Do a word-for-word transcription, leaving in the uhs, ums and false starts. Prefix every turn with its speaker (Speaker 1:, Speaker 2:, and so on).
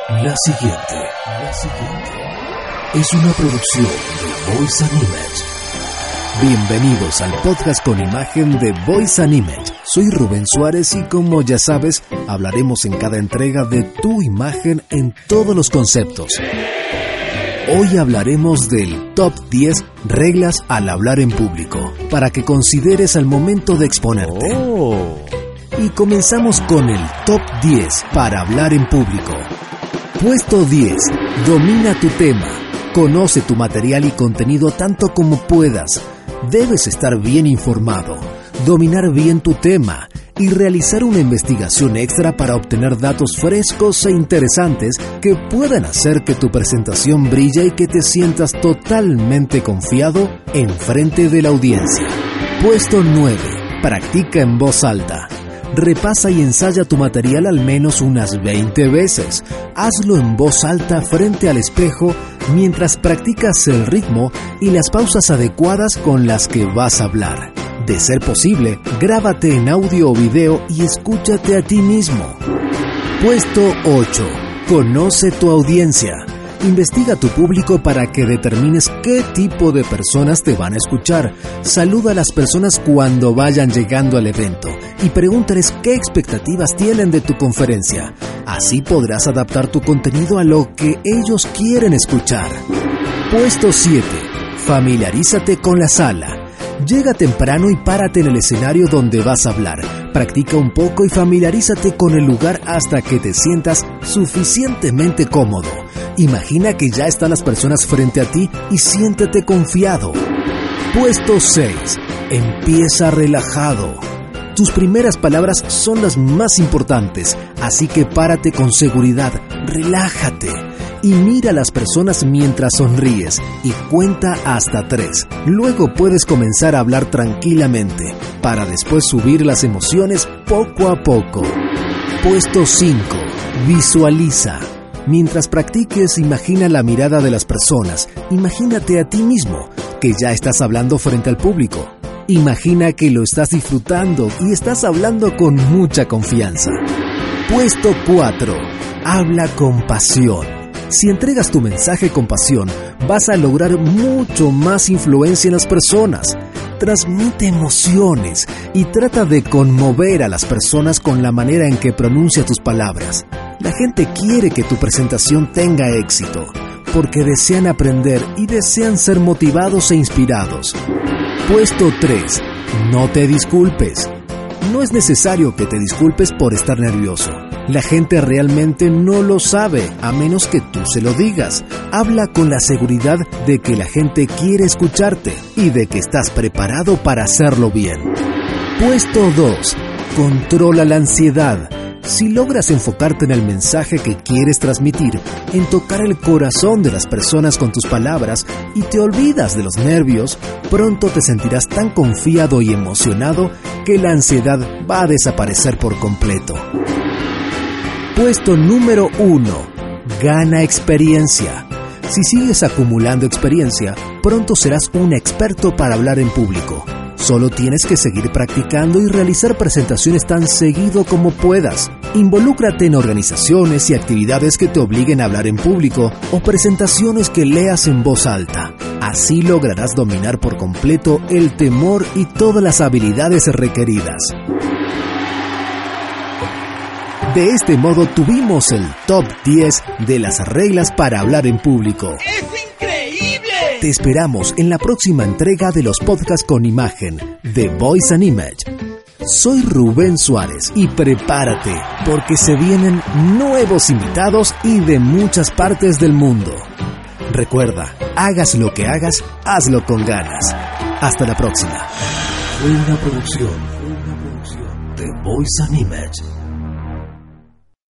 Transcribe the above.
Speaker 1: La siguiente, la siguiente es una producción de Voice and Image. Bienvenidos al podcast con imagen de Voice and Image. Soy Rubén Suárez y como ya sabes, hablaremos en cada entrega de tu imagen en todos los conceptos. Hoy hablaremos del top diez reglas al hablar en público, para que consideres al momento de exponerte.
Speaker 2: Oh.
Speaker 1: Y comenzamos con el top diez para hablar en público. Puesto diez. Domina tu tema. Conoce tu material y contenido tanto como puedas. Debes estar bien informado, dominar bien tu tema y realizar una investigación extra para obtener datos frescos e interesantes que puedan hacer que tu presentación brille y que te sientas totalmente confiado en frente de la audiencia. Puesto nueve. Practica en voz alta. Repasa y ensaya tu material al menos unas veinte veces. Hazlo en voz alta frente al espejo mientras practicas el ritmo y las pausas adecuadas con las que vas a hablar. De ser posible, grábate en audio o video y escúchate a ti mismo. Puesto ocho. Conoce tu audiencia. Investiga tu público para que determines qué tipo de personas te van a escuchar. Saluda a las personas cuando vayan llegando al evento y pregúntales qué expectativas tienen de tu conferencia. Así podrás adaptar tu contenido a lo que ellos quieren escuchar. Puesto siete. Familiarízate con la sala. Llega temprano y párate en el escenario donde vas a hablar. Practica un poco y familiarízate con el lugar hasta que te sientas suficientemente cómodo. Imagina que ya están las personas frente a ti y siéntete confiado. Puesto seis. Empieza relajado. Tus primeras palabras son las más importantes, así que párate con seguridad, relájate y mira a las personas mientras sonríes y cuenta hasta tres. Luego puedes comenzar a hablar tranquilamente, para después subir las emociones poco a poco. Puesto cinco. Visualiza. Mientras practiques, imagina la mirada de las personas. Imagínate a ti mismo, que ya estás hablando frente al público. Imagina que lo estás disfrutando y estás hablando con mucha confianza. Puesto cuatro. Habla con pasión. Si entregas tu mensaje con pasión, vas a lograr mucho más influencia en las personas. Transmite emociones y trata de conmover a las personas con la manera en que pronuncia tus palabras. La gente quiere que tu presentación tenga éxito, porque desean aprender y desean ser motivados e inspirados. Puesto tres. No te disculpes. No es necesario que te disculpes por estar nervioso. La gente realmente no lo sabe, a menos que tú se lo digas. Habla con la seguridad de que la gente quiere escucharte y de que estás preparado para hacerlo bien. Puesto dos. Controla la ansiedad. Si logras enfocarte en el mensaje que quieres transmitir, en tocar el corazón de las personas con tus palabras y te olvidas de los nervios, pronto te sentirás tan confiado y emocionado que la ansiedad va a desaparecer por completo. Puesto número uno. Gana experiencia. Si sigues acumulando experiencia, pronto serás un experto para hablar en público. Solo tienes que seguir practicando y realizar presentaciones tan seguido como puedas. Involúcrate en organizaciones y actividades que te obliguen a hablar en público o presentaciones que leas en voz alta. Así lograrás dominar por completo el temor y todas las habilidades requeridas. De este modo tuvimos el top diez de las reglas para hablar en público.
Speaker 2: ¡Es increíble!
Speaker 1: Te esperamos en la próxima entrega de los podcasts con imagen de Voice and Image. Soy Rubén Suárez y prepárate porque se vienen nuevos invitados y de muchas partes del mundo. Recuerda, hagas lo que hagas, hazlo con ganas. Hasta la próxima. Fue una producción, fue una producción de Voice and Image.